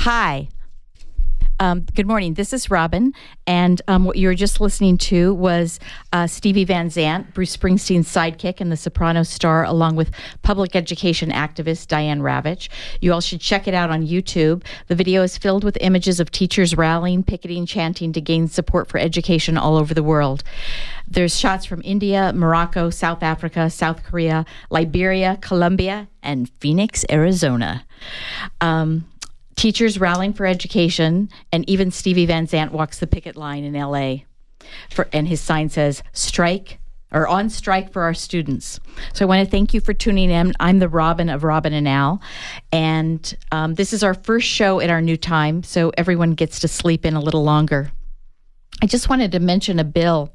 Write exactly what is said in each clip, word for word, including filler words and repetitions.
Hi. Um, good morning. This is Robin, and um, what you were just listening to was uh, Stevie Van Zandt, Bruce Springsteen's sidekick and the soprano star, along with public education activist Diane Ravitch. You all should check it out on YouTube. The video is filled with images of teachers rallying, picketing, chanting to gain support for education all over the world. There's shots from India, Morocco, South Africa, South Korea, Liberia, Colombia, and Phoenix, Arizona. Um, Teachers rallying for education, and even Stevie Van Zandt walks the picket line in L A For, and his sign says, strike, or on strike for our students. So I want to thank you for tuning in. I'm the Robin of Robin and Al, and um, this is our first show at our new time, so everyone gets to sleep in a little longer. I just wanted to mention a bill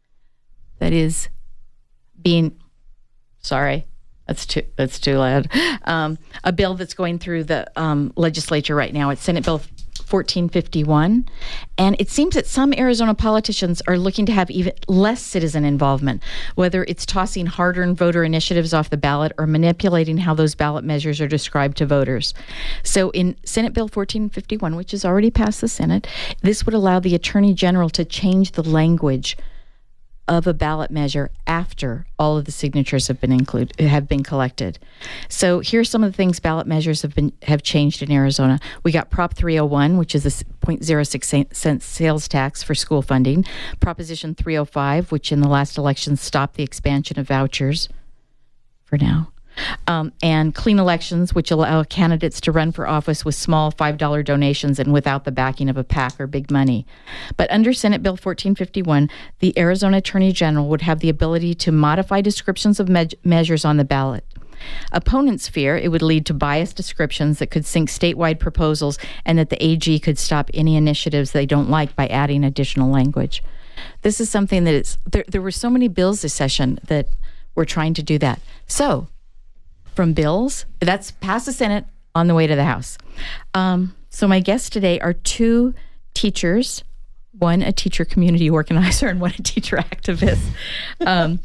that is being, sorry, That's too that's too loud. Um, a bill that's going through the um, legislature right now. It's Senate Bill fourteen fifty-one. And it seems that some Arizona politicians are looking to have even less citizen involvement, whether it's tossing hard-earned voter initiatives off the ballot or manipulating how those ballot measures are described to voters. So in Senate Bill fourteen fifty-one, which has already passed the Senate, this would allow the Attorney General to change the language of a ballot measure after all of the signatures have been include have been collected. So here's some of the things ballot measures have been have changed in Arizona. We got Prop three oh one, which is a zero point zero six cent sales tax for school funding. Proposition three oh five, which in the last election stopped the expansion of vouchers for now. Um, and clean elections, which allow candidates to run for office with small five dollar donations and without the backing of a PAC or big money. But under Senate Bill fourteen fifty-one, the Arizona Attorney General would have the ability to modify descriptions of me- measures on the ballot. Opponents fear it would lead to biased descriptions that could sink statewide proposals and that the A G could stop any initiatives they don't like by adding additional language. This is something that is, there, there were so many bills this session that were trying to do that. So, from bills, that's past the Senate, on the way to the House. Um, so my guests today are two teachers, one a teacher community organizer and one a teacher activist. Um,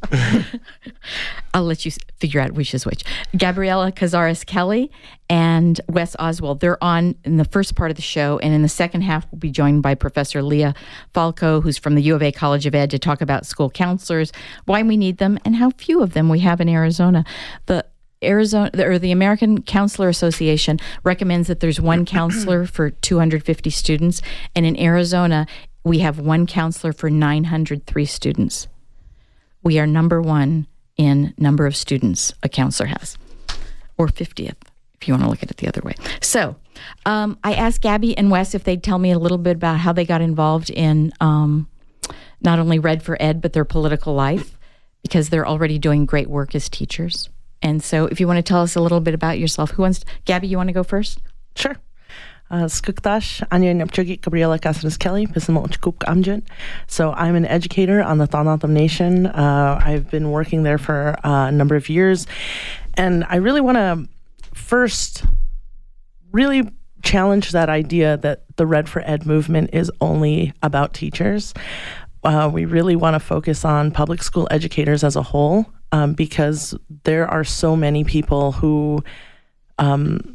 I'll let you figure out which is which. Gabriela Cazares Kelly and Wes Oswald. They're on in the first part of the show, and in the second half we'll be joined by Professor Leah Falco, who's from the U of A College of Ed, to talk about school counselors, why we need them, and how few of them we have in Arizona. The Arizona or the American Counselor Association recommends that there's one counselor for two hundred fifty students, and in Arizona we have one counselor for nine hundred three students. We are number one in number of students a counselor has, or fiftieth if you want to look at it the other way. So um, I asked Gabby and Wes if they'd tell me a little bit about how they got involved in um, not only Red for Ed but their political life, because they're already doing great work as teachers. And so if you want to tell us a little bit about yourself, who wants to, Gabby, you want to go first? Sure. Skuktash, Anya Nepchogi, Gabriela Cazares Kelly, Pisimochkup Amjun. So I'm an educator on the Thanatham Nation. Uh, I've been working there for uh, a number of years. And I really want to first really challenge that idea that the Red for Ed movement is only about teachers. Uh, we really want to focus on public school educators as a whole. Um, because there are so many people who um,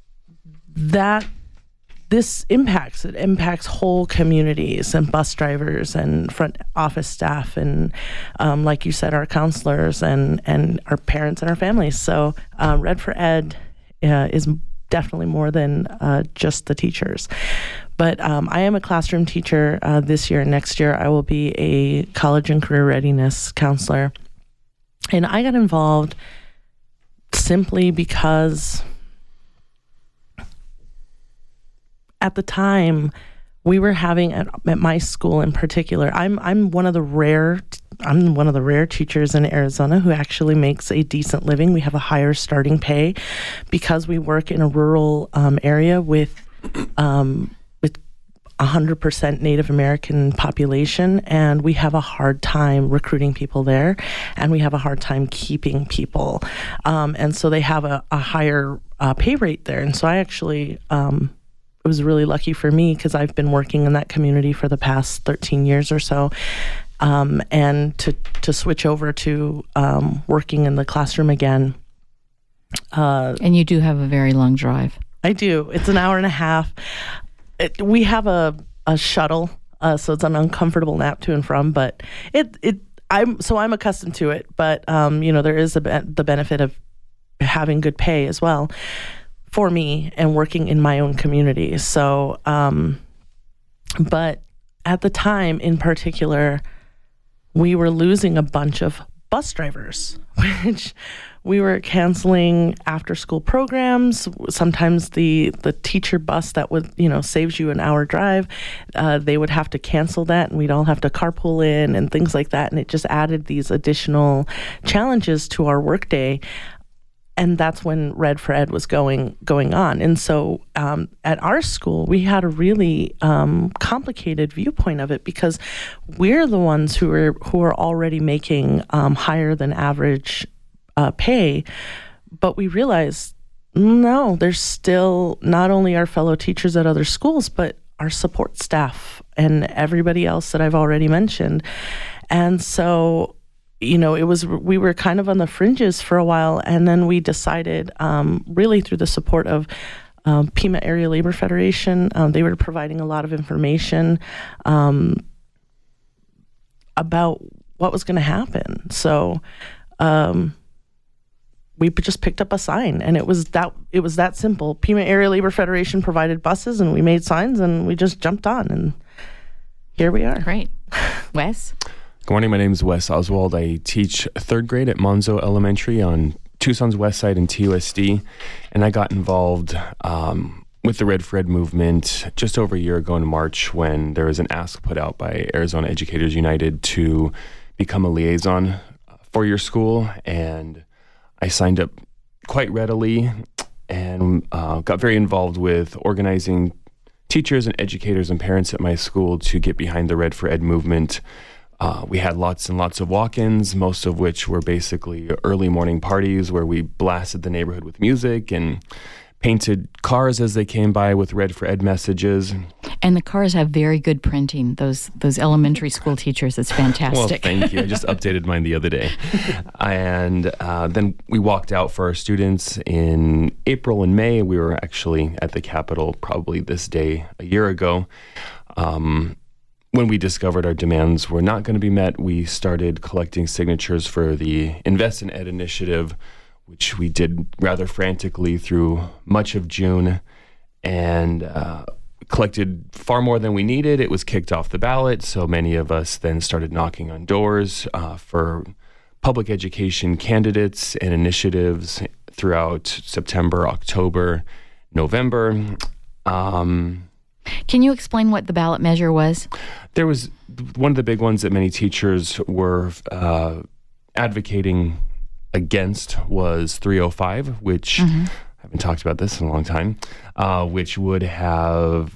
that this impacts. It impacts whole communities and bus drivers and front office staff and, um, like you said, our counselors and, and our parents and our families. So uh, Red for Ed uh, is definitely more than uh, just the teachers. But um, I am a classroom teacher uh, this year and next year. I will be a college and career readiness counselor. And I got involved simply because at the time we were having at, at my school in particular, I'm I'm one of the rare I'm one of the rare teachers in Arizona who actually makes a decent living. We have a higher starting pay because we work in a rural um, area with um, one hundred percent Native American population, and we have a hard time recruiting people there, and we have a hard time keeping people. Um, and so they have a, a higher uh, pay rate there. And so I actually, um, it was really lucky for me because I've been working in that community for the past thirteen years or so. Um, and to, to switch over to um, working in the classroom again. Uh, and you do have a very long drive. I do. It's an hour and a half. It, we have a, a shuttle, uh, so it's an uncomfortable nap to and from, but it, it, I'm, so I'm accustomed to it, but, um, you know, there is a, the benefit of having good pay as well for me and working in my own community. So, um, but at the time in particular, we were losing a bunch of bus drivers, which we were canceling after school programs. Sometimes the, the teacher bus that would, you know, saves you an hour drive, uh, they would have to cancel that and we'd all have to carpool in and things like that. And it just added these additional challenges to our workday. And that's when Red for Ed was going going on. And so um, at our school, we had a really um, complicated viewpoint of it because we're the ones who are who are already making um, higher than average uh, pay. But we realized, no, there's still not only our fellow teachers at other schools, but our support staff and everybody else that I've already mentioned. And so you know, it was, we were kind of on the fringes for a while, and then we decided, um, really through the support of um, Pima Area Labor Federation, um, they were providing a lot of information um, about what was going to happen. So um, we just picked up a sign, and it was that it was that simple. Pima Area Labor Federation provided buses, and we made signs, and we just jumped on, and here we are. Great. Wes? Good morning, my name is Wes Oswald. I teach third grade at Monzo Elementary on Tucson's West Side in T U S D, and I got involved um, with the Red for Ed movement just over a year ago in March when there was an ask put out by Arizona Educators United to become a liaison for your school, and I signed up quite readily and uh, got very involved with organizing teachers and educators and parents at my school to get behind the Red for Ed movement. Uh, we had lots and lots of walk-ins, most of which were basically early morning parties where we blasted the neighborhood with music and painted cars as they came by with Red for Ed messages. And the cars have very good printing, those those elementary school teachers. It's fantastic. Well, thank you. I just updated mine the other day. And uh, then we walked out for our students in April and May. We were actually at the Capitol probably this day a year ago. Um, When we discovered our demands were not going to be met, we started collecting signatures for the Invest in Ed initiative, which we did rather frantically through much of June, and uh, collected far more than we needed. It was kicked off the ballot, so many of us then started knocking on doors uh, for public education candidates and initiatives throughout September, October, November. Um, Can you explain what the ballot measure was? There was one of the big ones that many teachers were uh, advocating against was three oh five, which mm-hmm. I haven't talked about this in a long time, uh, which would have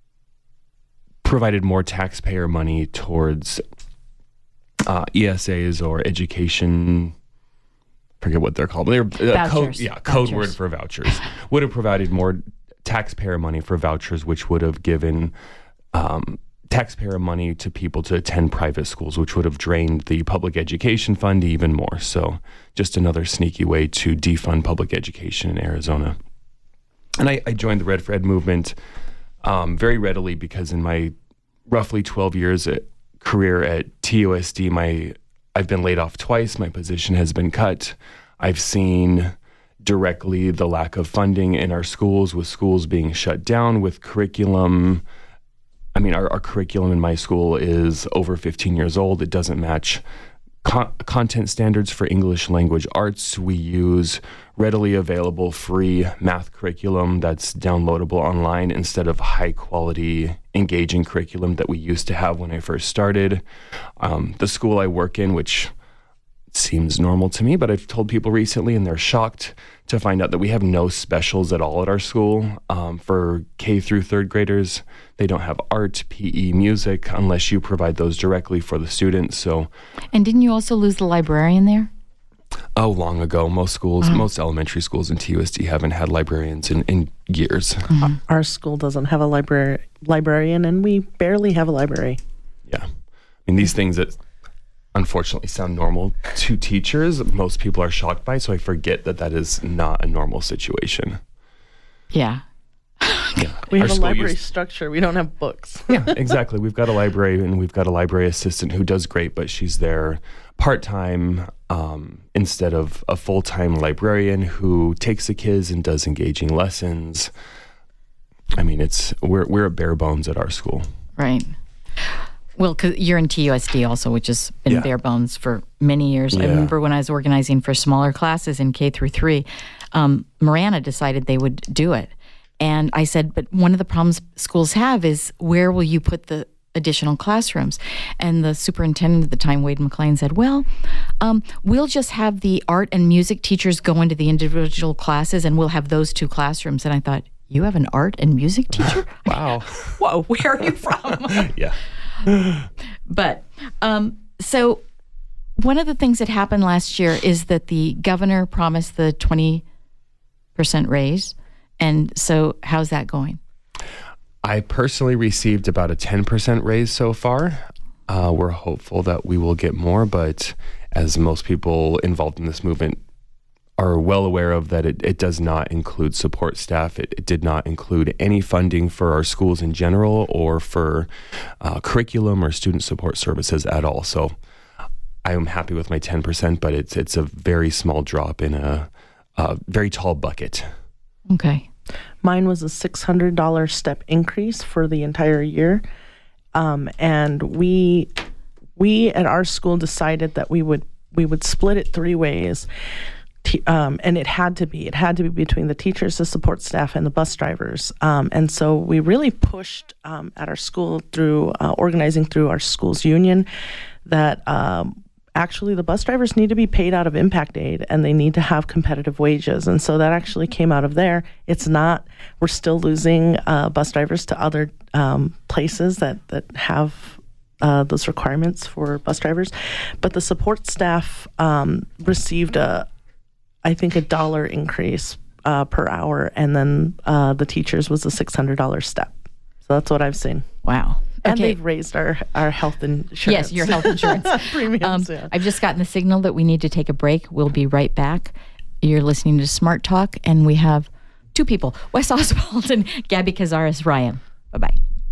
provided more taxpayer money towards uh, E S As or education. I forget what they're called. They're uh, code, yeah, code word for vouchers. Would have provided more taxpayer money for vouchers, which would have given um, taxpayer money to people to attend private schools, which would have drained the public education fund even more. So just another sneaky way to defund public education in Arizona. And I, I joined the Red for Ed movement um, very readily because in my roughly twelve years at career at T U S D, my I've been laid off twice. My position has been cut. I've seen directly the lack of funding in our schools, with schools being shut down, with curriculum. I mean, our, our curriculum in my school is over fifteen years old. It doesn't match con- content standards for English language arts. We use readily available free math curriculum that's downloadable online instead of high quality, engaging curriculum that we used to have when I first started. Um, the school I work in, which seems normal to me, but I've told people recently and they're shocked to find out that we have no specials at all at our school. Um, for K through third graders, they don't have art, P E, music, unless you provide those directly for the students. So, and didn't you also lose the librarian there? Oh, long ago. Most schools, mm-hmm. most elementary schools in T U S D haven't had librarians in, in years. Mm-hmm. Our school doesn't have a libra- librarian, and we barely have a library. Yeah. I mean, these things that unfortunately sound normal to teachers, most people are shocked by, so I forget that that is not a normal situation. Yeah. Yeah. We have Our a library used, structure. We don't have books. Yeah, exactly. We've got a library, and we've got a library assistant who does great, but she's there part-time um, instead of a full-time librarian who takes the kids and does engaging lessons. I mean, it's we're we're at bare bones at our school. Right. Well, because you're in T U S D also, which has been Yeah. bare bones for many years. Yeah. I remember when I was organizing for smaller classes in K through three, um, Marana decided they would do it. And I said, but one of the problems schools have is where will you put the additional classrooms? And the superintendent at the time, Wade McLean, said, well, um, we'll just have the art and music teachers go into the individual classes and we'll have those two classrooms. And I thought, you have an art and music teacher? Wow. Whoa, where are you from? Yeah. But um, so one of the things that happened last year is that the governor promised the twenty percent raise. And so how's that going? I personally received about a ten percent raise so far. Uh, we're hopeful that we will get more, but as most people involved in this movement are well aware of, that it, it does not include support staff. It, it did not include any funding for our schools in general or for uh, curriculum or student support services at all. So I am happy with my ten percent, but it's it's a very small drop in a, a very tall bucket. Okay. Mine was a six hundred dollars step increase for the entire year. Um, and we we at our school decided that we would we would split it three ways. T- um, and it had to be. It had to be between the teachers, the support staff, and the bus drivers. Um, and so we really pushed um, at our school through uh, organizing through our school's union that um, actually the bus drivers need to be paid out of impact aid and they need to have competitive wages. And so that actually came out of there. It's not, we're still losing uh, bus drivers to other um, places that, that have uh, those requirements for bus drivers. But the support staff um, received a, I think, a dollar increase uh, per hour. And then uh, the teachers was a six hundred dollars step. So that's what I've seen. Wow. And Okay. they've raised our, our health insurance. Yes, your health insurance. premiums. Um, yeah. I've just gotten the signal that we need to take a break. We'll be right back. You're listening to Smart Talk, and we have two people, Wes Oswald and Gabby Cazares Ryan. Bye-bye.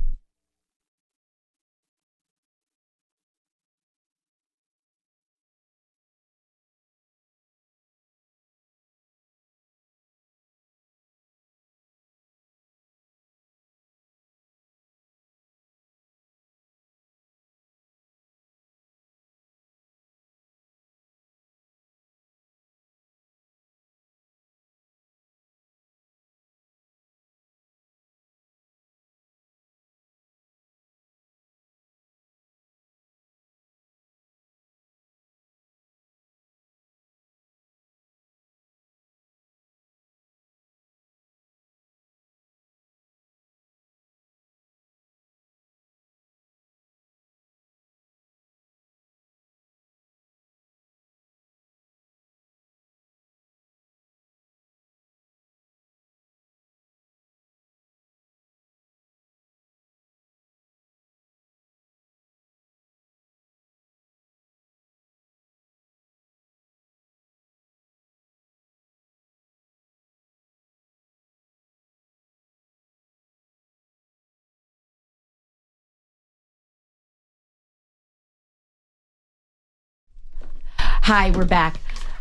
Hi, we're back.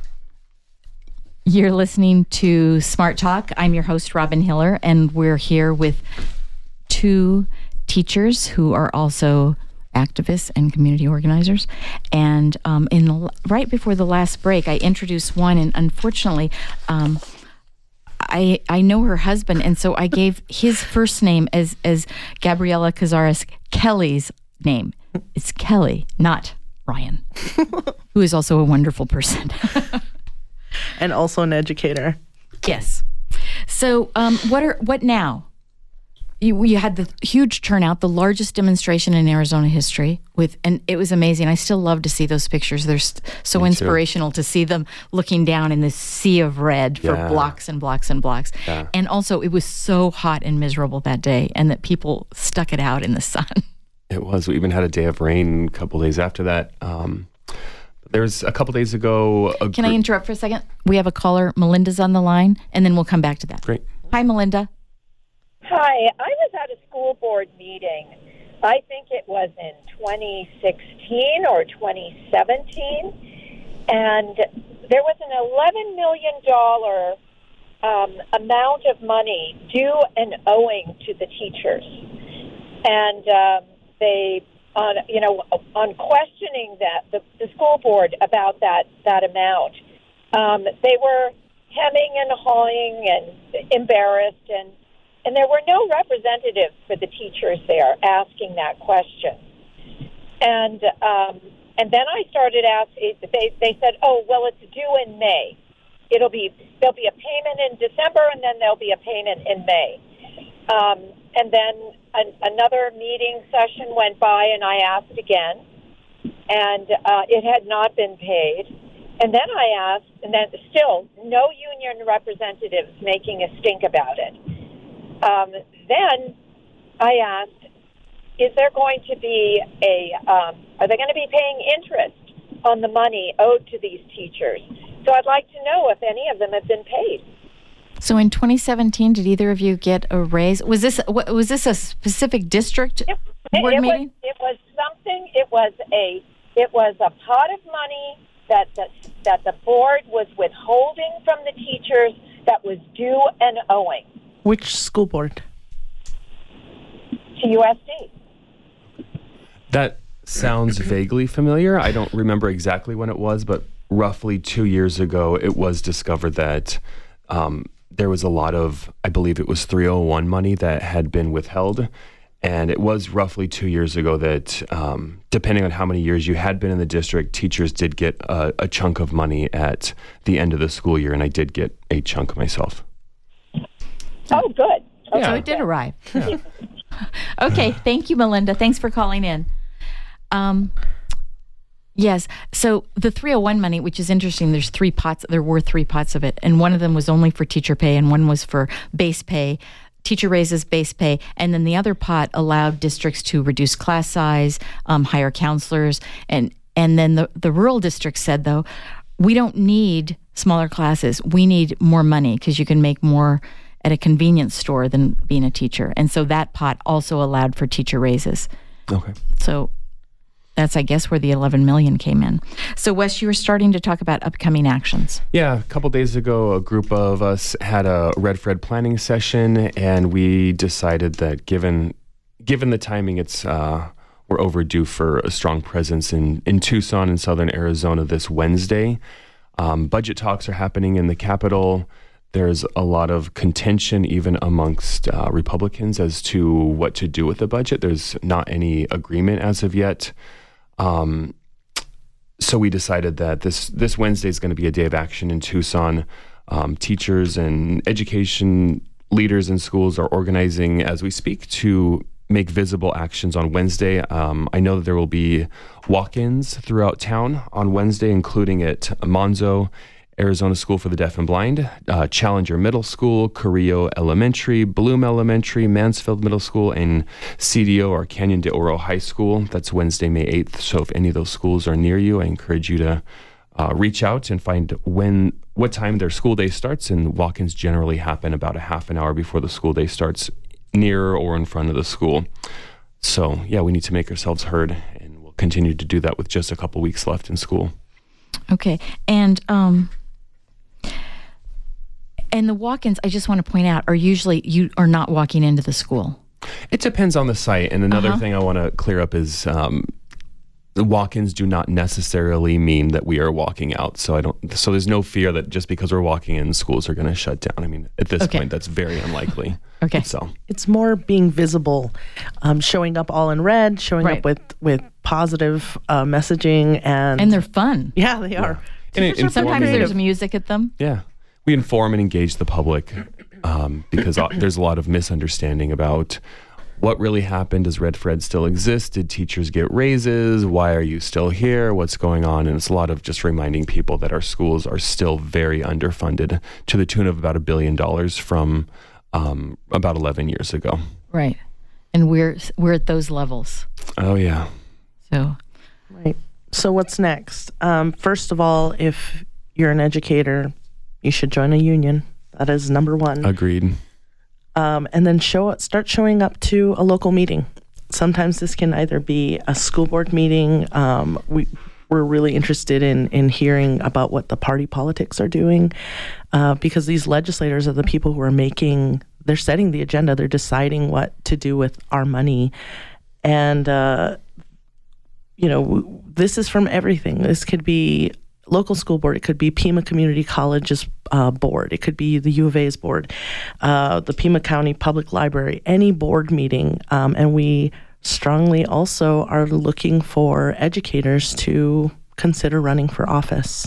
You're listening to Smart Talk. I'm your host, Robin Hiller, and we're here with two teachers who are also activists and community organizers. And um, in the, right before the last break, I introduced one, and unfortunately, um, I I know her husband, and so I gave his first name as as Gabriela Cazares Kelly's name. It's Kelly, not Ryan, who is also a wonderful person. And also an educator. Yes. So, um, what are what now? You, you had the huge turnout, the largest demonstration in Arizona history, with, and it was amazing. I still love to see those pictures. They're st- so Me too. inspirational to see them looking down in this sea of red for Yeah. blocks and blocks and blocks. Yeah. And also, it was so hot and miserable that day, and that people stuck it out in the sun. It was. We even had a day of rain a couple days after that. Um, there's a couple days ago. A Can I group- interrupt for a second? We have a caller. Melinda's on the line, and then we'll come back to that. Great. Hi, Melinda. Hi, I was at a school board meeting. I think it was in twenty sixteen or twenty seventeen, and there was an eleven million dollars um, amount of money due and owing to the teachers. And um, they, on you know, on questioning that the, the school board about that that amount, um, they were hemming and hawing and embarrassed, and and there were no representatives for the teachers there asking that question. And um, and then I started asking. They they said, "Oh, well, it's due in May. It'll be there'll be a payment in December, and then there'll be a payment in May." Um, and then an, another meeting session went by, and I asked again, and uh, it had not been paid. And then I asked, and then still no union representatives making a stink about it. Um, then I asked, is there going to be a, um, are they going to be paying interest on the money owed to these teachers? So I'd like to know if any of them have been paid. So in twenty seventeen, did either of you get a raise? Was this was this a specific district it, board it meeting? Was, it was something. It was a it was a pot of money that the, that the board was withholding from the teachers that was due and owing. Which school board? To U S D. That sounds vaguely familiar. I don't remember exactly when it was, but roughly two years ago, it was discovered that um, there was a lot of, I believe it was three oh one money that had been withheld. And it was roughly two years ago that, um, depending on how many years you had been in the district, teachers did get a, a chunk of money at the end of the school year. And I did get a chunk myself. Oh, good. Okay. Yeah. So it did arrive. Yeah. Okay. Thank you, Melinda. Thanks for calling in. Um, yes. So the three oh one money, which is interesting, there's three pots. There were three pots of it. And one of them was only for teacher pay and one was for base pay. Teacher raises, base pay, and then the other pot allowed districts to reduce class size, um, hire counselors, and and then the, the rural district said, though, we don't need smaller classes. We need more money because you can make more at a convenience store than being a teacher. And so that pot also allowed for teacher raises. Okay. So that's, I guess, where the eleven million came in. So, Wes, you were starting to talk about upcoming actions. Yeah, a couple days ago, a group of us had a Red Fred planning session, and we decided that given given the timing, it's uh, we're overdue for a strong presence in, in Tucson and southern Arizona this Wednesday. Um, budget talks are happening in the Capitol. There's a lot of contention even amongst uh, Republicans as to what to do with the budget. There's not any agreement as of yet. Um, so we decided that this, this Wednesday is going to be a day of action in Tucson. Um, teachers and education leaders in schools are organizing as we speak to make visible actions on Wednesday. Um, I know that there will be walk-ins throughout town on Wednesday, including at Monzo, Arizona School for the Deaf and Blind, uh, Challenger Middle School, Carrillo Elementary, Bloom Elementary, Mansfield Middle School, and C D O or Canyon de Oro High School. That's Wednesday, May eighth. So if any of those schools are near you, I encourage you to uh, reach out and find when, what time their school day starts. And walk-ins generally happen about a half an hour before the school day starts, near or in front of the school. So yeah, we need to make ourselves heard, and we'll continue to do that with just a couple weeks left in school. Okay. And, um, And the walk-ins, I just want to point out, are usually you are not walking into the school. It depends on the site. And another uh-huh. thing I want to clear up is um, the walk-ins do not necessarily mean that we are walking out. So I don't. So there's no fear that just because we're walking in, schools are going to shut down. I mean, at this okay. point, that's very unlikely. Okay. So it's more being visible, um, showing up all in red, showing right. up with with positive uh, messaging, and and they're fun. Yeah, they are. Yeah. And it, sometimes there's music at them. Yeah. We inform and engage the public um, because there's a lot of misunderstanding about what really happened. Does Red Fred still exist? Did teachers get raises? Why are you still here? What's going on? And it's a lot of just reminding people that our schools are still very underfunded to the tune of about a billion dollars from um, about eleven years ago. Right. And we're we're at those levels. Oh, yeah. So. Right. So what's next? Um, first of all, if you're an educator, you should join a union. That is number one. Agreed. um, and then show start showing up to a local meeting. Sometimes this can either be a school board meeting. Um, we, we're really interested in, in hearing about what the party politics are doing, uh, because these legislators are the people who are making, they're setting the agenda, they're deciding what to do with our money. And, uh, you know, w- this is from everything. This could be local school board. It could be Pima Community College's uh, board. It could be the U of A's board, uh, the Pima County Public Library, any board meeting. Um, and we strongly also are looking for educators to consider running for office.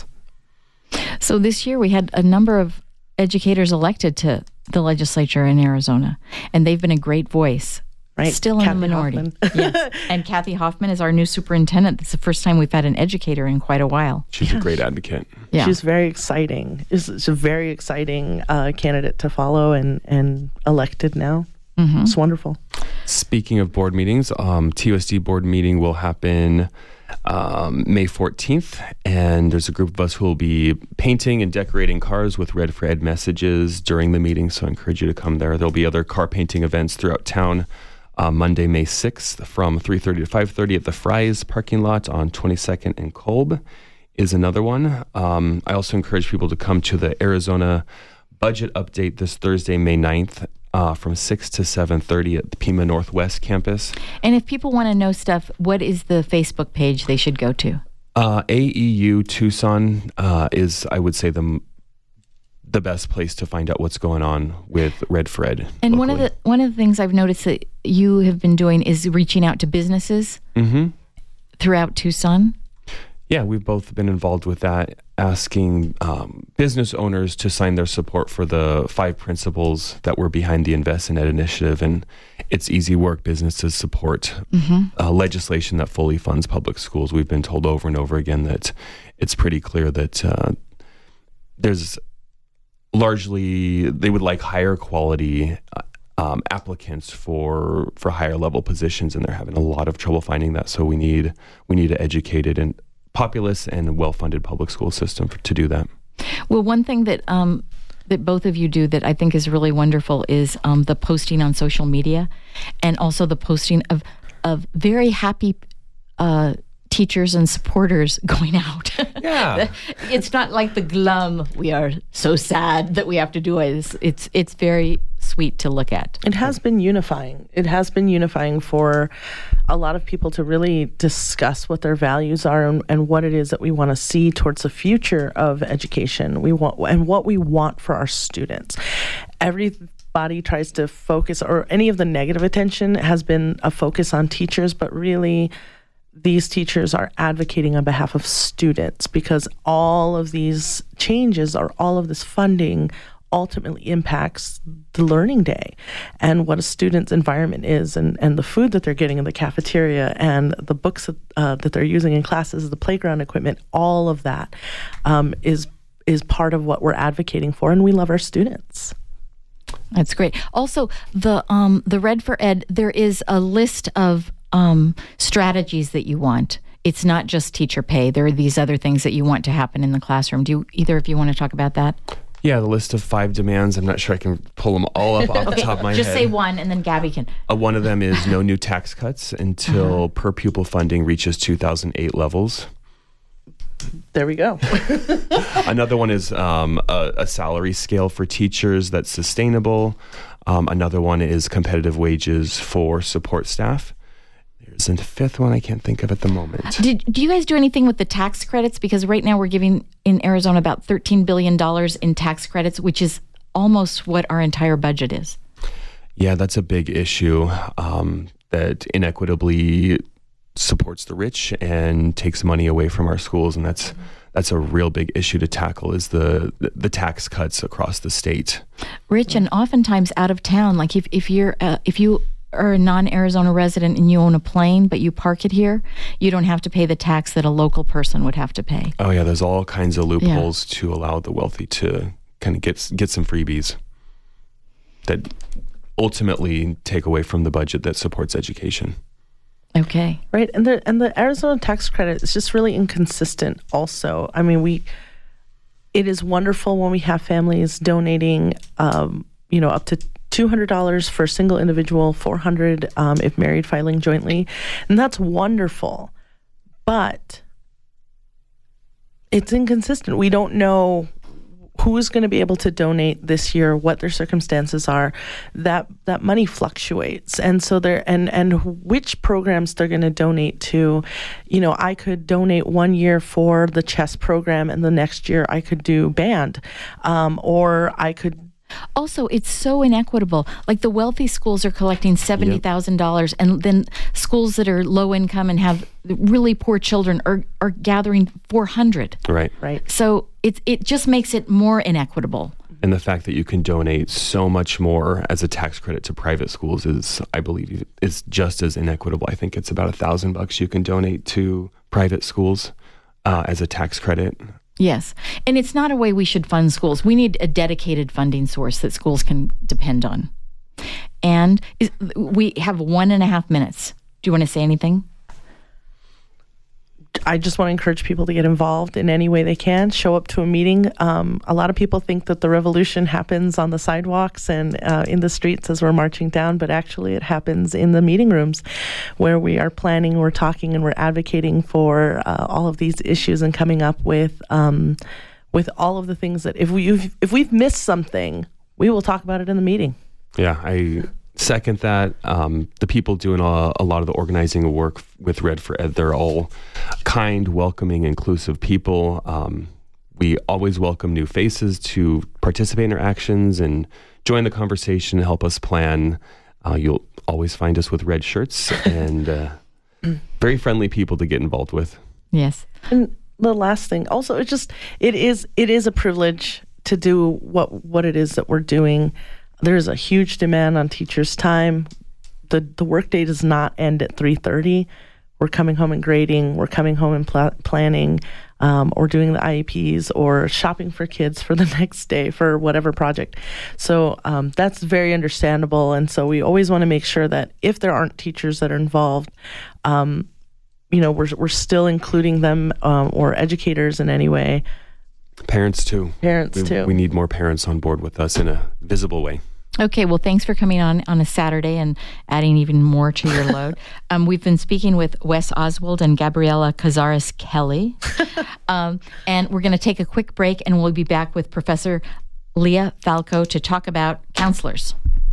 So this year we had a number of educators elected to the legislature in Arizona, and they've been a great voice. Right. Still in Kathy the minority. Hoffman. Yes. And Kathy Hoffman is our new superintendent. It's the first time we've had an educator in quite a while. She's yeah. a great advocate. Yeah. She's very exciting. She's a very exciting uh, candidate to follow and, and elected now. Mm-hmm. It's wonderful. Speaking of board meetings, um, T U S D board meeting will happen um, May fourteenth, and there's a group of us who will be painting and decorating cars with Red for Ed messages during the meeting, so I encourage you to come there. There'll be other car painting events throughout town. Uh, Monday, May sixth, from three thirty to five thirty at the Fry's parking lot on twenty-second and Kolb is another one. Um, I also encourage people to come to the Arizona Budget Update this Thursday, May ninth, uh, from six to seven thirty at the Pima Northwest campus. And if people want to know stuff, what is the Facebook page they should go to? Uh, A E U Tucson uh, is, I would say, the the best place to find out what's going on with Red for Ed. And locally. one of the one of the things I've noticed that you have been doing is reaching out to businesses mm-hmm. throughout Tucson. Yeah, we've both been involved with that, asking um, business owners to sign their support for the five principles that were behind the Invest in Ed initiative. And it's easy work. Businesses support mm-hmm. uh, legislation that fully funds public schools. We've been told over and over again that it's pretty clear that uh, there's largely, they would like higher quality um, applicants for for higher level positions, and they're having a lot of trouble finding that. So we need we need an educated and populous and well-funded public school system for, to do that. Well, one thing that um, that both of you do that I think is really wonderful is um, the posting on social media, and also the posting of of very happy uh, teachers and supporters going out. Yeah. It's not like the glum, we are so sad that we have to do it. It's, it's, it's very sweet to look at. It has been unifying. It has been unifying for a lot of people to really discuss what their values are and, and what it is that we want to see towards the future of education. We want and what we want for our students. Everybody tries to focus, or any of the negative attention has been a focus on teachers, but really these teachers are advocating on behalf of students, because all of these changes or all of this funding ultimately impacts the learning day and what a student's environment is, and, and the food that they're getting in the cafeteria, and the books that, uh, that they're using in classes, the playground equipment. All of that um, is is part of what we're advocating for, and we love our students. That's great. Also, the um, the Red for Ed, there is a list of um, strategies that you want. It's not just teacher pay. There are these other things that you want to happen in the classroom. Do you, either of you want to talk about that? Yeah, the list of five demands. I'm not sure I can pull them all up off okay, the top of my just head. Just say one, and then Gabby can. Uh, one of them is no new tax cuts until uh-huh. per pupil funding reaches two thousand eight levels. There we go. Another one is um, a, a salary scale for teachers that's sustainable. Um, another one is competitive wages for support staff. There's a fifth one I can't think of at the moment. Did do you guys do anything with the tax credits? Because right now we're giving in Arizona about thirteen billion dollars in tax credits, which is almost what our entire budget is. Yeah, that's a big issue um, that inequitably supports the rich and takes money away from our schools, and that's that's a real big issue to tackle, is the the tax cuts across the state. Rich and oftentimes out of town. Like if if you're uh, if you are a non-Arizona resident and you own a plane, but you park it here, you don't have to pay the tax that a local person would have to pay. Oh yeah, there's all kinds of loopholes yeah. to allow the wealthy to kind of get get some freebies that ultimately take away from the budget that supports education. Okay. Right, and the and the Arizona tax credit is just really inconsistent also. I mean, we it is wonderful when we have families donating um, you know, up to two hundred dollars for a single individual, four hundred dollars um, if married filing jointly. And that's wonderful. But it's inconsistent. We don't know who is going to be able to donate this year, what their circumstances are. That that money fluctuates, and so there and and which programs they're going to donate to. You know, I could donate one year for the chess program, and the next year I could do band, um, or I could. Also, it's so inequitable. Like the wealthy schools are collecting seventy thousand dollars, yep. and then schools that are low income and have really poor children are, are gathering four hundred. Right. Right. So it, it just makes it more inequitable. And the fact that you can donate so much more as a tax credit to private schools is, I believe, is just as inequitable. I think it's about a thousand bucks you can donate to private schools uh, as a tax credit. Yes. And it's not a way we should fund schools. We need a dedicated funding source that schools can depend on. And is, we have one and a half minutes. Do you want to say anything? I just want to encourage people to get involved in any way they can, show up to a meeting. Um, a lot of people think that the revolution happens on the sidewalks and uh, in the streets as we're marching down, but actually it happens in the meeting rooms where we are planning, we're talking, and we're advocating for uh, all of these issues and coming up with um, with all of the things that if, we, if we've missed something, we will talk about it in the meeting. Yeah, I second that. Um, the people doing a, a lot of the organizing work with Red for Ed, they're all kind, welcoming, inclusive people. Um, we always welcome new faces to participate in our actions and join the conversation, help us plan. Uh, you'll always find us with red shirts and uh, very friendly people to get involved with. Yes. And the last thing, also, it's just, it is, it is a privilege to do what, what it is that we're doing. There's a huge demand on teachers' time. The the workday does not end at three thirty. We're coming home and grading. We're coming home and pl- planning, um, or doing the I E Ps, or shopping for kids for the next day for whatever project. So um, that's very understandable. And so we always want to make sure that if there aren't teachers that are involved, um, you know, we're we're still including them um, or educators in any way. Parents too. Parents we, too. We need more parents on board with us in a visible way. Okay, well, thanks for coming on on a Saturday and adding even more to your load. um, we've been speaking with Wes Oswald and Gabriela Cazares Kelly. um, and we're going to take a quick break, and we'll be back with Professor Leah Falco to talk about counselors.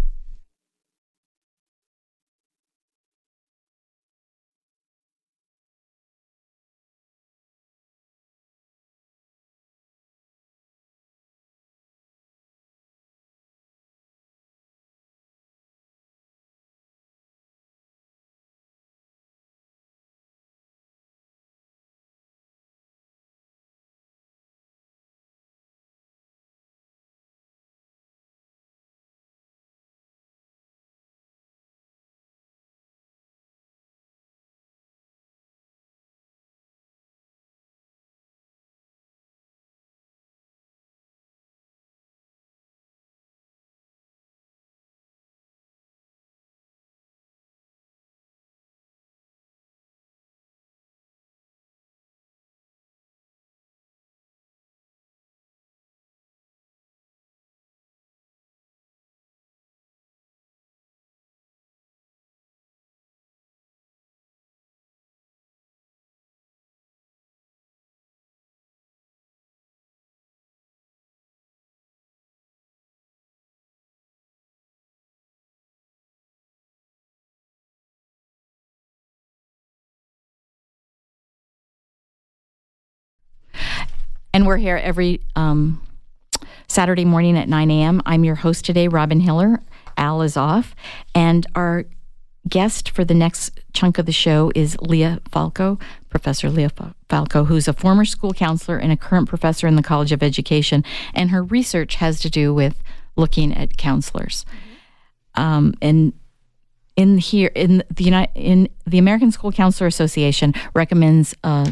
And we're here every um, Saturday morning at nine a.m. I'm your host today, Robin Hiller. Al is off. And our guest for the next chunk of the show is Leah Falco, Professor Leah Falco, who's a former school counselor and a current professor in the College of Education. And her research has to do with looking at counselors. Um, and in here, in the United, in the American School Counselor Association recommends uh,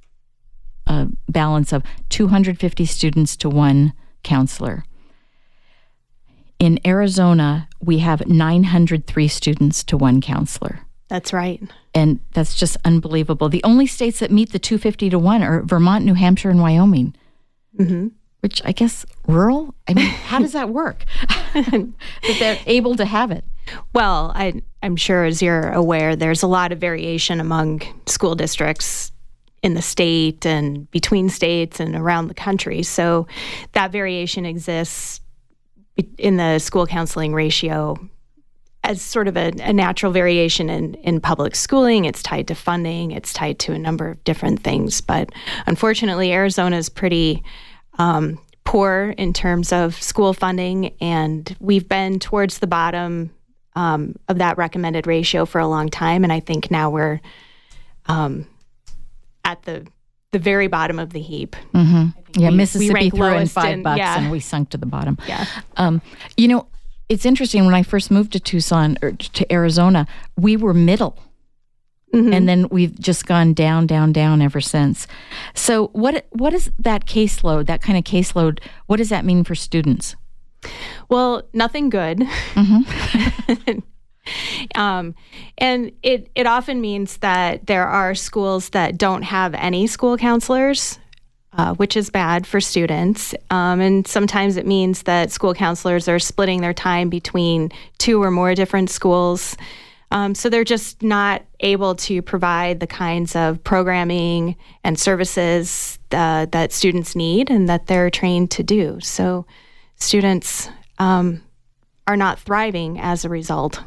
a balance of two hundred fifty students to one counselor. In Arizona, we have nine hundred three students to one counselor. That's right. And that's just unbelievable. The only states that meet the two hundred fifty to one are Vermont, New Hampshire, and Wyoming. Mm-hmm. which I guess rural? I mean, how does that work? That they're able to have it? Well, I, I'm sure, as you're aware, there's a lot of variation among school districts in the state and between states and around the country. So that variation exists in the school counseling ratio as sort of a, a natural variation in, in public schooling. It's tied to funding. It's tied to a number of different things. But unfortunately, Arizona is pretty um, poor in terms of school funding, and we've been towards the bottom um, of that recommended ratio for a long time. And I think now we're um, at the the very bottom of the heap. Mm-hmm. Yeah, we, Mississippi we threw in five in, bucks yeah. and we sunk to the bottom. Yeah. Um, you know, it's interesting. When I first moved to Tucson or to Arizona, we were middle. Mm-hmm. And then we've just gone down, down, down ever since. So what what is that caseload, that kind of caseload, what does that mean for students? Well, nothing good. Mm-hmm. um, and it, it often means that there are schools that don't have any school counselors, uh, which is bad for students. Um, and sometimes it means that school counselors are splitting their time between two or more different schools. Um, so they're just not able to provide the kinds of programming and services uh, that students need and that they're trained to do. So students um, are not thriving as a result.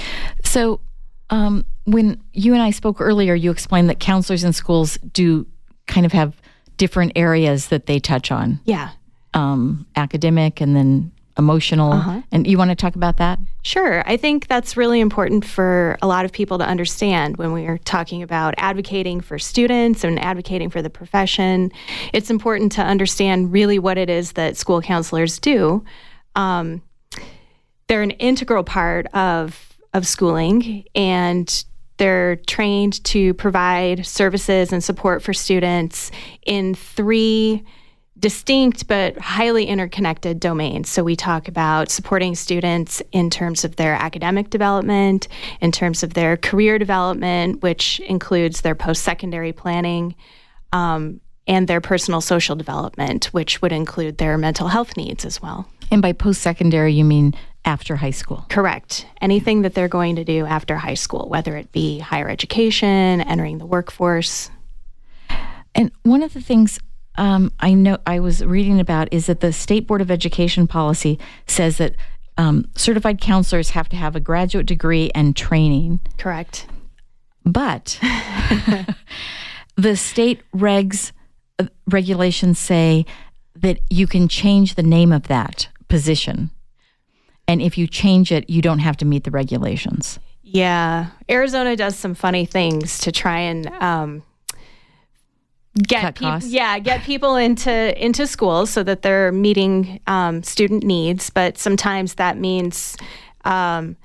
So um, when you and I spoke earlier, you explained that counselors in schools do kind of have different areas that they touch on. Yeah. Um, academic and then emotional. Uh-huh. And you want to talk about that? Sure. I think that's really important for a lot of people to understand when we are talking about advocating for students and advocating for the profession. It's important to understand really what it is that school counselors do. Um, they're an integral part of of schooling, and they're trained to provide services and support for students in three distinct but highly interconnected domains. So we talk about supporting students in terms of their academic development, in terms of their career development, which includes their post-secondary planning, um, and their personal social development, which would include their mental health needs as well. And by post-secondary, you mean after high school? Correct. Anything that they're going to do after high school, whether it be higher education, entering the workforce. And one of the things um, I know I was reading about is that the State Board of Education policy says that um, certified counselors have to have a graduate degree and training. Correct. But the state regs uh, regulations say that you can change the name of that position. And if you change it, you don't have to meet the regulations. Yeah. Arizona does some funny things to try and um, get people, yeah, get people into into schools so that they're meeting um, student needs. But sometimes that means um,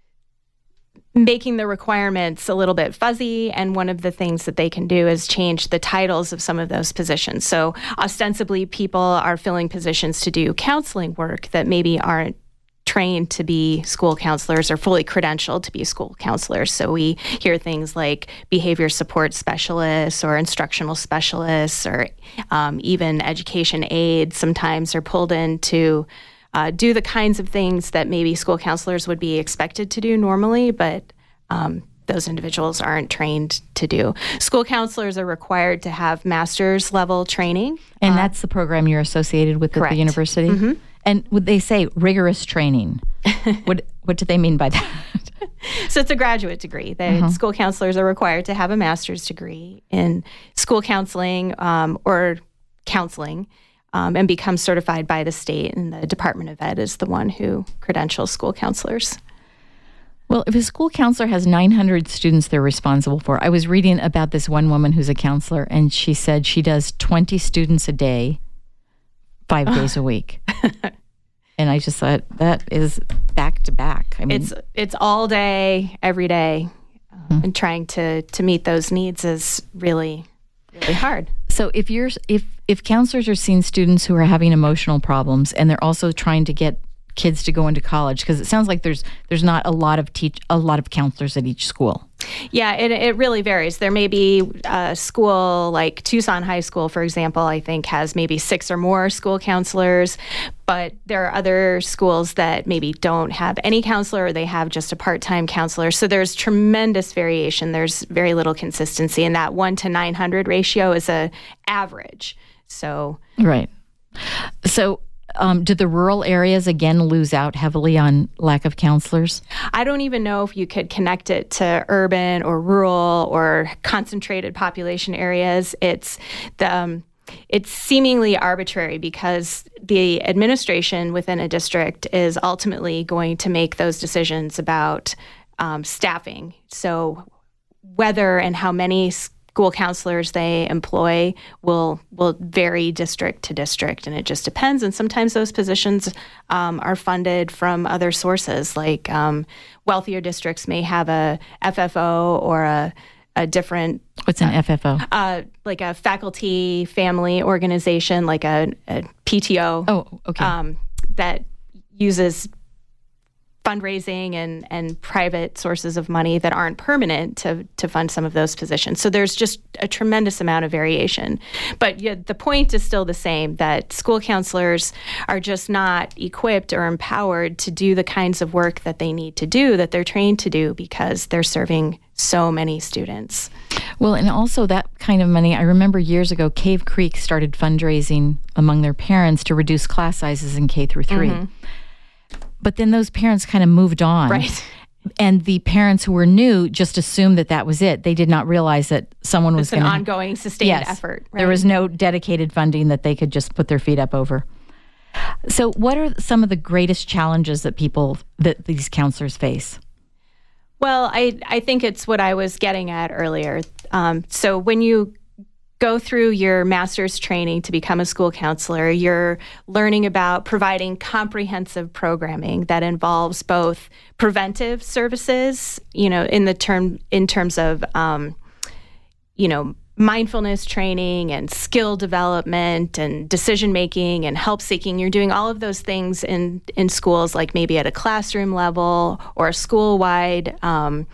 making the requirements a little bit fuzzy. And one of the things that they can do is change the titles of some of those positions. So ostensibly, people are filling positions to do counseling work that maybe aren't trained to be school counselors or fully credentialed to be school counselors. So we hear things like behavior support specialists or instructional specialists or um, even education aides sometimes are pulled in to uh, do the kinds of things that maybe school counselors would be expected to do normally, but um, those individuals aren't trained to do. School counselors are required to have master's level training. And uh, that's the program you're associated with correct. At the university? Mm-hmm. And would they say rigorous training? what what do they mean by that? So it's a graduate degree. The uh-huh. School counselors are required to have a master's degree in school counseling um, or counseling um, and become certified by the state. And the Department of Ed is the one who credentials school counselors. Well, if a school counselor has nine hundred students they're responsible for, I was reading about this one woman who's a counselor, and she said she does twenty students a day, five days a week. And I just thought that is back to back. I mean, it's it's all day, every day, mm-hmm. and trying to to meet those needs is really really hard. So if you're if if counselors are seeing students who are having emotional problems and they're also trying to get kids to go into college? Because it sounds like there's there's not a lot of teach a lot of counselors at each school. Yeah, it, it really varies. There may be a school like Tucson High School, for example, I think has maybe six or more school counselors, but there are other schools that maybe don't have any counselor or they have just a part-time counselor. So there's tremendous variation. There's very little consistency, and that one to nine hundred ratio is a average. So right. So Um, do the rural areas, again, lose out heavily on lack of counselors? I don't even know if you could connect it to urban or rural or concentrated population areas. It's the um, it's seemingly arbitrary because the administration within a district is ultimately going to make those decisions about um, staffing. So whether and how many school counselors they employ will will vary district to district, and it just depends. And sometimes those positions um, are funded from other sources, like um, wealthier districts may have a F F O or a, a different... What's an uh, F F O? Uh, like a faculty family organization, like a, a P T O. Oh, okay. Um, that uses fundraising and, and private sources of money that aren't permanent to to fund some of those positions. So there's just a tremendous amount of variation. But yeah, the point is still the same, that school counselors are just not equipped or empowered to do the kinds of work that they need to do, that they're trained to do, because they're serving so many students. Well, and also that kind of money, I remember years ago, Cave Creek started fundraising among their parents to reduce class sizes in K through three. Mm-hmm. But then those parents kind of moved on. Right. And the parents who were new just assumed that that was it. They did not realize that someone was going to... It's an ongoing, sustained yes, effort. Right? There was no dedicated funding that they could just put their feet up over. So what are some of the greatest challenges that people, that these counselors face? Well, I, I think it's what I was getting at earlier. Um, so when you go through your master's training to become a school counselor, you're learning about providing comprehensive programming that involves both preventive services, you know, in the term in terms of, um, you know, mindfulness training and skill development and decision making and help seeking. You're doing all of those things in in schools, like maybe at a classroom level or a school wide Um,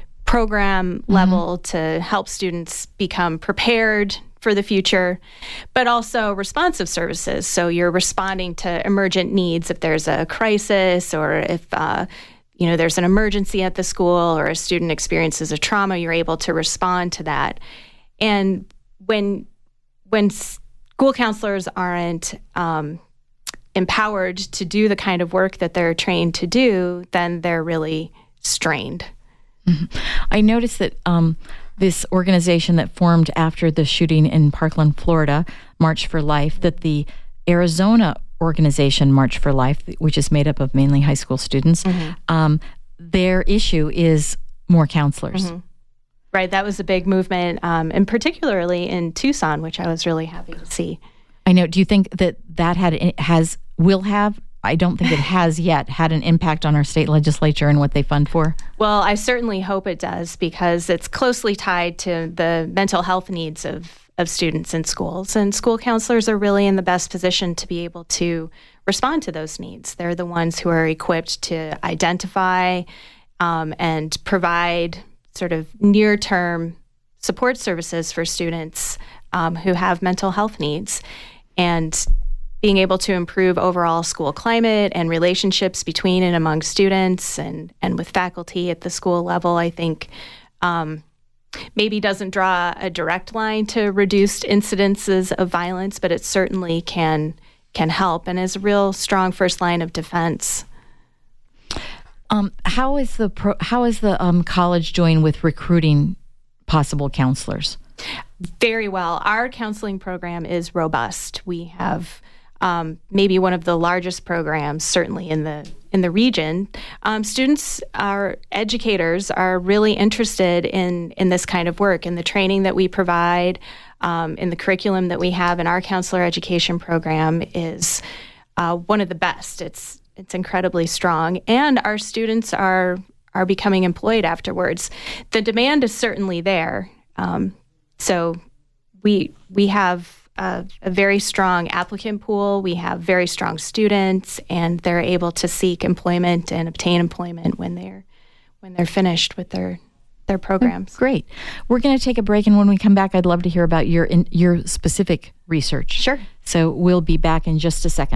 program level mm-hmm. to help students become prepared for the future, but also responsive services. So you're responding to emergent needs if there's a crisis, or if uh, you know there's an emergency at the school, or a student experiences a trauma, you're able to respond to that. And when when school counselors aren't um, empowered to do the kind of work that they're trained to do, then they're really strained. Mm-hmm. I noticed that um, this organization that formed after the shooting in Parkland, Florida, March for Life, that the Arizona organization March for Life, which is made up of mainly high school students, mm-hmm. um, their issue is more counselors. Mm-hmm. Right, that was a big movement, um, and particularly in Tucson, which I was really happy to see. I know. Do you think that that had has will have? I don't think it has yet had an impact on our state legislature and what they fund for. Well, I certainly hope it does, because it's closely tied to the mental health needs of, of students in schools. And school counselors are really in the best position to be able to respond to those needs. They're the ones who are equipped to identify um, and provide sort of near-term support services for students um, who have mental health needs. And being able to improve overall school climate and relationships between and among students and, and with faculty at the school level, I think um, maybe doesn't draw a direct line to reduced incidences of violence, but it certainly can can help and is a real strong first line of defense. Um, how is the pro, how is the um, college doing with recruiting possible counselors? Very well. Our counseling program is robust. We have Um, maybe one of the largest programs, certainly in the in the region. Um, students, our educators, are really interested in in this kind of work, in the training that we provide, um, in the curriculum that we have in our counselor education program is uh, one of the best. It's it's incredibly strong, and our students are are becoming employed afterwards. The demand is certainly there, um, so we we have a, a very strong applicant pool. We have very strong students, and they're able to seek employment and obtain employment when they're when they're finished with their their programs. Great. We're going to take a break, and when we come back, I'd love to hear about your in, your specific research. Sure. So we'll be back in just a second.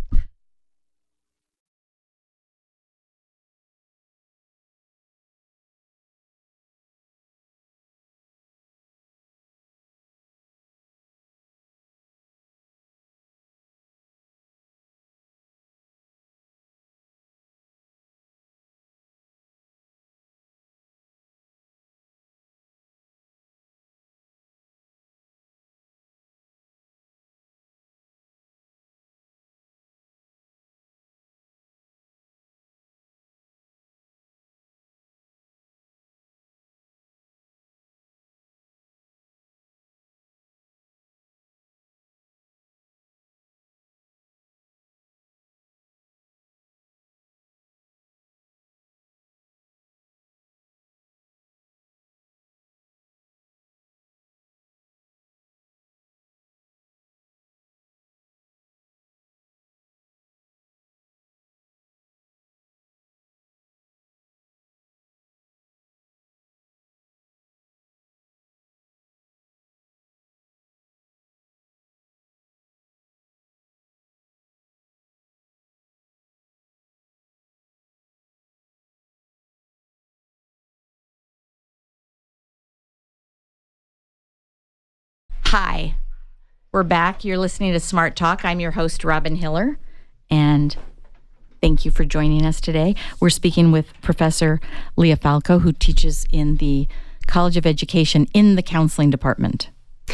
Hi, we're back. You're listening to Smart Talk. I'm your host, Robin Hiller, and thank you for joining us today. We're speaking with Professor Leah Falco, who teaches in the College of Education in the counseling department.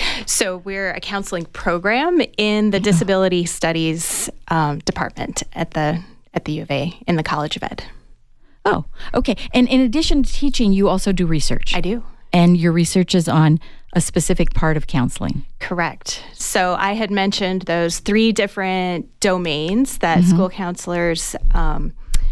So we're a counseling program in the yeah. Disability Studies um, department at the at the U of A in the College of Ed. Oh, okay. And in addition to teaching, you also do research. I do. And your research is on a specific part of counseling. Correct. So I had mentioned those three different domains that mm-hmm. school counselors um,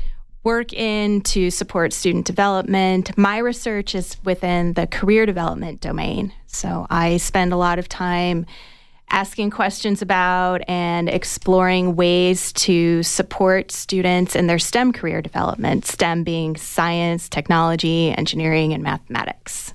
work in to support student development. My research is within the career development domain. So I spend a lot of time asking questions about and exploring ways to support students in their STEM career development, STEM being science, technology, engineering, and mathematics.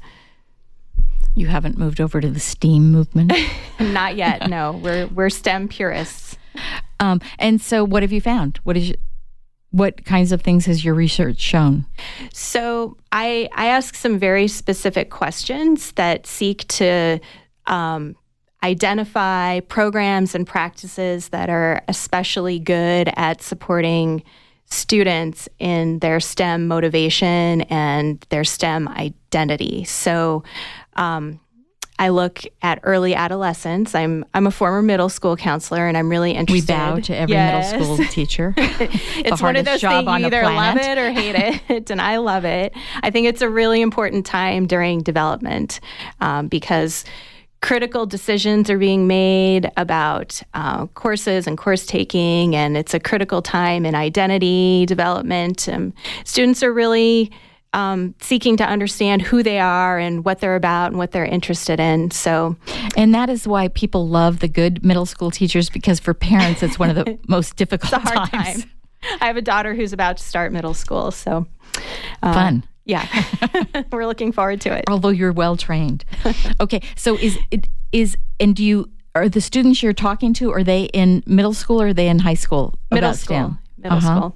You haven't moved over to the STEAM movement? Not yet, no. We're we're STEM purists. Um, and so what have you found? What is what kinds of things has your research shown? So I I ask some very specific questions that seek to um, identify programs and practices that are especially good at supporting students in their STEM motivation and their STEM identity. So um, I look at early adolescence. I'm I'm a former middle school counselor, and I'm really interested. We bow to every yes. middle school teacher. It's one of those things you either love it or hate it, and I love it. I think it's a really important time during development um, because critical decisions are being made about uh, courses and course taking, and it's a critical time in identity development. Um, students are really um, seeking to understand who they are and what they're about and what they're interested in. So, and that is why people love the good middle school teachers, because for parents, it's one of the most difficult it's a hard times. Time. I have a daughter who's about to start middle school, so uh, fun. Yeah, we're looking forward to it. Although you're well trained. Okay, so is it is and do you are the students you're talking to, are they in middle school or are they in high school? Middle school. STEM? Middle uh-huh. school.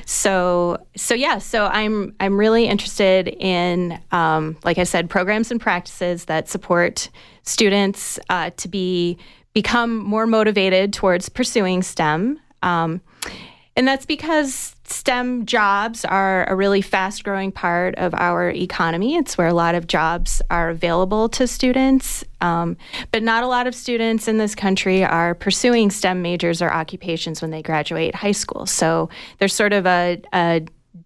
So so yeah, so I'm I'm really interested in um, like I said, programs and practices that support students uh, to be become more motivated towards pursuing STEM. Um, And that's because STEM jobs are a really fast-growing part of our economy. It's where a lot of jobs are available to students. Um, but not a lot of students in this country are pursuing STEM majors or occupations when they graduate high school. So there's sort of a, a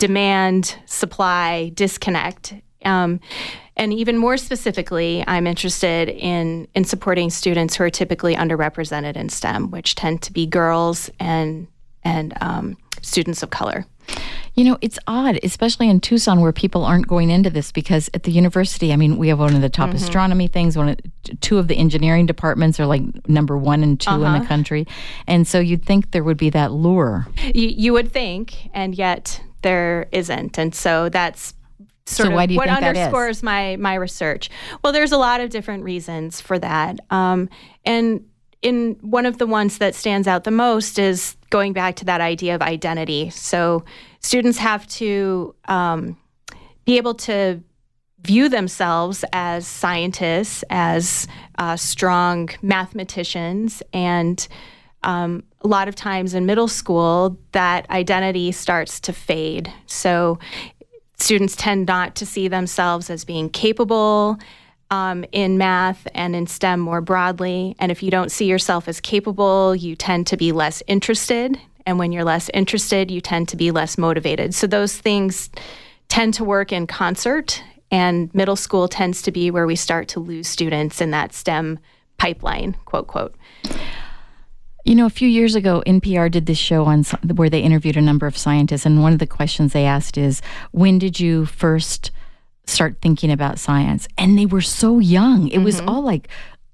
demand-supply disconnect. Um, and even more specifically, I'm interested in, in supporting students who are typically underrepresented in STEM, which tend to be girls and and um, students of color. You know, it's odd, especially in Tucson where people aren't going into this, because at the university, I mean, we have one of the top mm-hmm. astronomy things. One of, two of the engineering departments are like number one and two uh-huh. in the country. And so you'd think there would be that lure. You, you would think, and yet there isn't. And so that's sort so of why do you what think underscores that is? my my research. Well, there's a lot of different reasons for that. Um, and in one of the ones that stands out the most is going back to that idea of identity. So students have to um, be able to view themselves as scientists, as uh, strong mathematicians, and um, a lot of times in middle school, that identity starts to fade. So students tend not to see themselves as being capable um, in math and in STEM more broadly. And if you don't see yourself as capable, you tend to be less interested. And when you're less interested, you tend to be less motivated. So those things tend to work in concert. And middle school tends to be where we start to lose students in that STEM pipeline, quote, quote. You know, a few years ago, N P R did this show on where they interviewed a number of scientists, and one of the questions they asked is, when did you first start thinking about science? And they were so young. It mm-hmm. was all like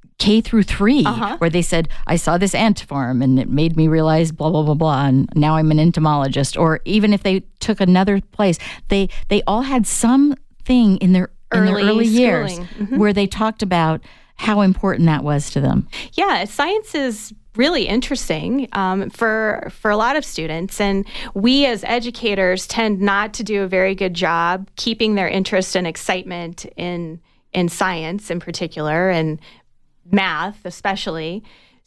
K through three, uh-huh. where they said, I saw this ant farm and it made me realize blah, blah, blah, blah, and now I'm an entomologist. Or even if they took another place, they they all had some thing in their early, in their early years mm-hmm. where they talked about how important that was to them. Yeah, science is really interesting um, for for a lot of students, and we as educators tend not to do a very good job keeping their interest and excitement in in science in particular, and math especially.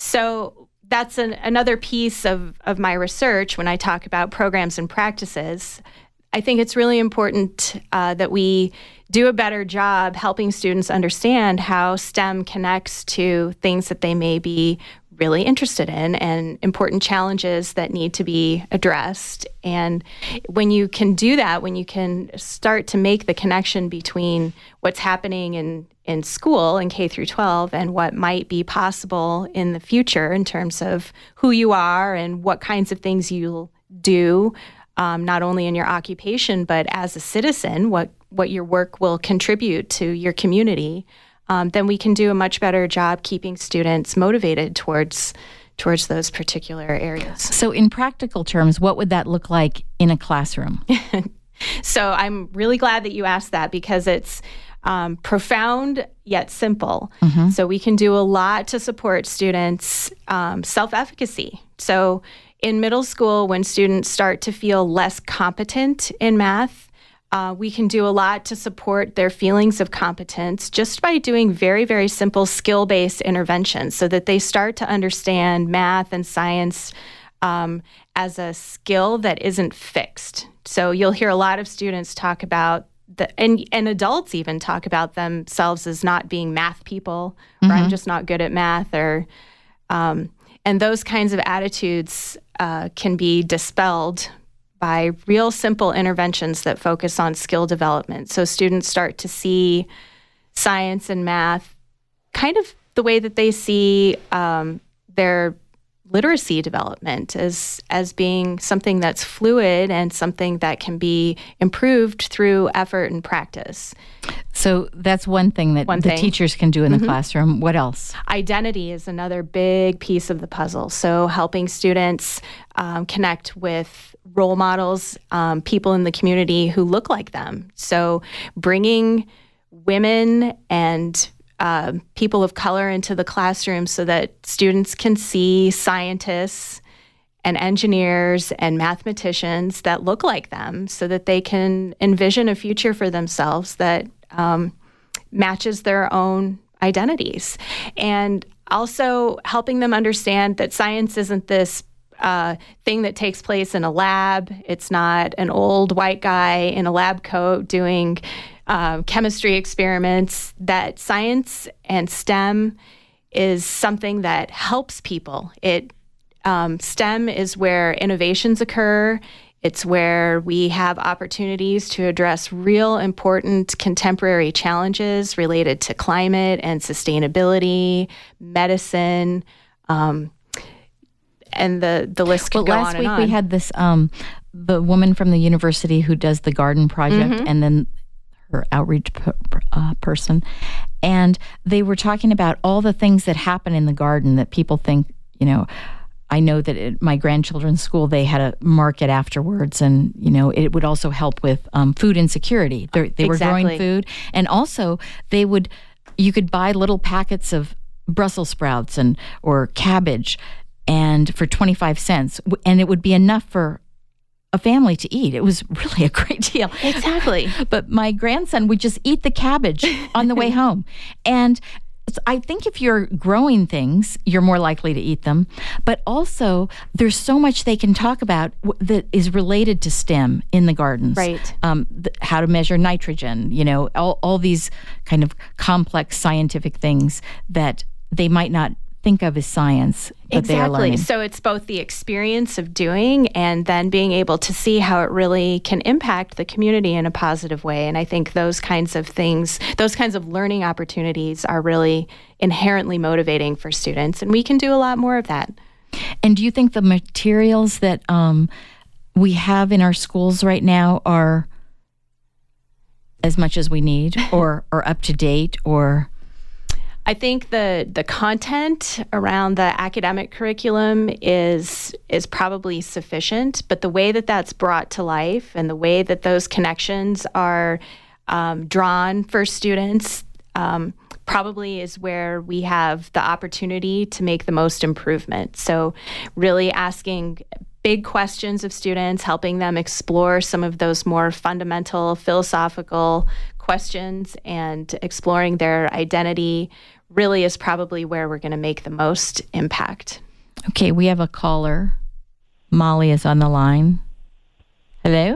So that's an, another piece of, of my research when I talk about programs and practices. I think it's really important uh, that we do a better job helping students understand how STEM connects to things that they may be really interested in and important challenges that need to be addressed. And when you can do that, when you can start to make the connection between what's happening in, in school in K through twelve and what might be possible in the future in terms of who you are and what kinds of things you'll do, um, not only in your occupation, but as a citizen, what, what your work will contribute to your community, Um, then we can do a much better job keeping students motivated towards towards those particular areas. So in practical terms, what would that look like in a classroom? So I'm really glad that you asked that, because it's um, profound yet simple. Mm-hmm. So we can do a lot to support students' um, self-efficacy. So in middle school, when students start to feel less competent in math, Uh, we can do a lot to support their feelings of competence just by doing very, very simple skill-based interventions so that they start to understand math and science um, as a skill that isn't fixed. So you'll hear a lot of students talk about, the, and, and adults even talk about themselves as not being math people, or mm-hmm. I'm just not good at math, or um, and those kinds of attitudes uh, can be dispelled by real simple interventions that focus on skill development. So students start to see science and math kind of the way that they see um, their literacy development as, as being something that's fluid and something that can be improved through effort and practice. So that's one thing that one the thing. teachers can do in mm-hmm. the classroom. What else? Identity is another big piece of the puzzle. So helping students um, connect with role models, um, people in the community who look like them. So bringing women and uh, people of color into the classroom so that students can see scientists and engineers and mathematicians that look like them, so that they can envision a future for themselves that um, matches their own identities. And also helping them understand that science isn't this uh, thing that takes place in a lab. It's not an old white guy in a lab coat doing uh, chemistry experiments. That science and STEM is something that helps people. It Um, STEM is where innovations occur. It's where we have opportunities to address real important contemporary challenges related to climate and sustainability, medicine, um, and the, the list could well, go last on week and on. we had this um, the woman from the university who does the garden project, mm-hmm. and then her outreach p- uh, person. And they were talking about all the things that happen in the garden that people think, you know, I know that at my grandchildren's school, they had a market afterwards, and, you know, it would also help with um, food insecurity. They're, they were exactly. growing food. And also they would, you could buy little packets of Brussels sprouts and or cabbage and for twenty-five cents, and it would be enough for a family to eat. It was really a great deal. Exactly. But my grandson would just eat the cabbage on the way home. And I think if you're growing things, you're more likely to eat them. But also, there's so much they can talk about that is related to STEM in the gardens. Right. Um, the, how to measure nitrogen, you know, all, all these kind of complex scientific things that they might not think of as science, but exactly. they are learning. So it's both the experience of doing and then being able to see how it really can impact the community in a positive way. And I think those kinds of things, those kinds of learning opportunities are really inherently motivating for students. And we can do a lot more of that. And do you think the materials that um, we have in our schools right now are as much as we need or, or up to date or... I think the the content around the academic curriculum is is probably sufficient, but the way that that's brought to life and the way that those connections are um, drawn for students um, probably is where we have the opportunity to make the most improvement. So really asking big questions of students, helping them explore some of those more fundamental philosophical questions and exploring their identity really is probably where we're going to make the most impact. Okay, we have a caller. Molly is on the line. Hello?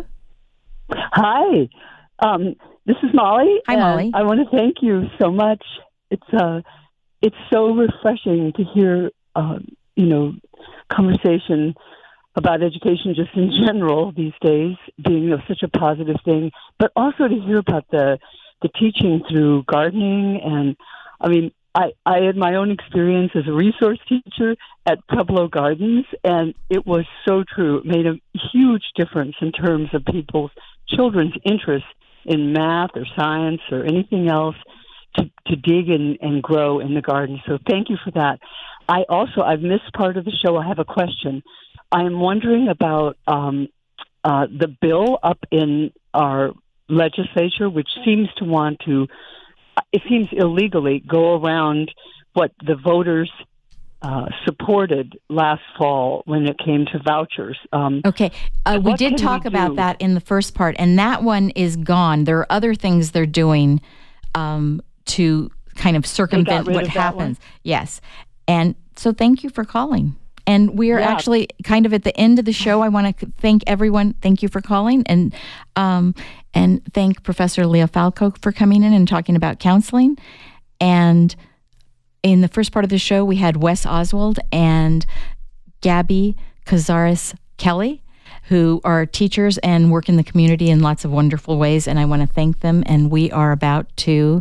Hi. Um, this is Molly. Hi, Molly. I want to thank you so much. It's uh, it's so refreshing to hear, uh, you know, conversation about education just in general these days being, you know, such a positive thing, but also to hear about the the teaching through gardening. And I mean, I, I had my own experience as a resource teacher at Pueblo Gardens, and it was so true. It made a huge difference in terms of people's children's interest in math or science or anything else to, to dig and, and grow in the garden. So thank you for that. I also, I've missed part of the show. I have a question. I'm wondering about um, uh, the bill up in our legislature, which seems to want to, it seems illegally, go around what the voters uh, supported last fall when it came to vouchers. Um, okay. Uh, we did talk we about that in the first part, and that one is gone. There are other things they're doing um, to kind of circumvent what happens. Yes. And so thank you for calling. And we are yeah. actually kind of at the end of the show. I want to thank everyone. Thank you for calling, and um, and thank Professor Leah Falco for coming in and talking about counseling. And in the first part of the show, we had Wes Oswald and Gabby Cazares Kelly, who are teachers and work in the community in lots of wonderful ways. And I want to thank them. And we are about to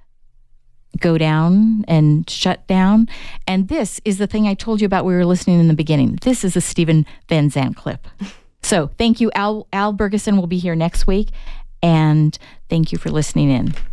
go down and shut down. And this is the thing I told you about we were listening in the beginning. This is a Steven Van Zandt clip. So thank you. Al, Al Bergeson will be here next week. And thank you for listening in.